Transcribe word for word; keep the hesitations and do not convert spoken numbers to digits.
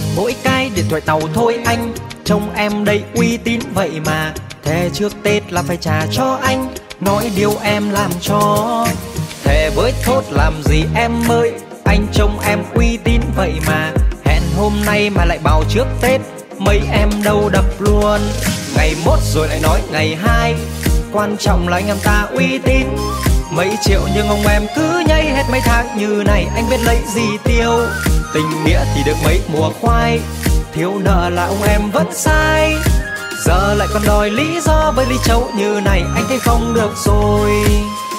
mỗi cái điện thoại tàu thôi anh. Trông em đây uy tín vậy mà, thề trước Tết là phải trả cho anh. Nói điều em làm cho, thề với thốt làm gì em ơi. Anh trông em uy tín vậy mà, hẹn hôm nay mà lại bảo trước Tết. Mấy em đâu đập luôn, ngày mốt rồi lại nói ngày hai. Quan trọng là anh em ta uy tín. Mấy triệu nhưng ông em cứ nhây hết mấy tháng như này, anh biết lấy gì tiêu. Tình nghĩa thì được mấy mùa khoai, thiếu nợ là ông em vẫn sai. Giờ lại còn đòi lý do với ly chấu như này, anh thấy không được rồi.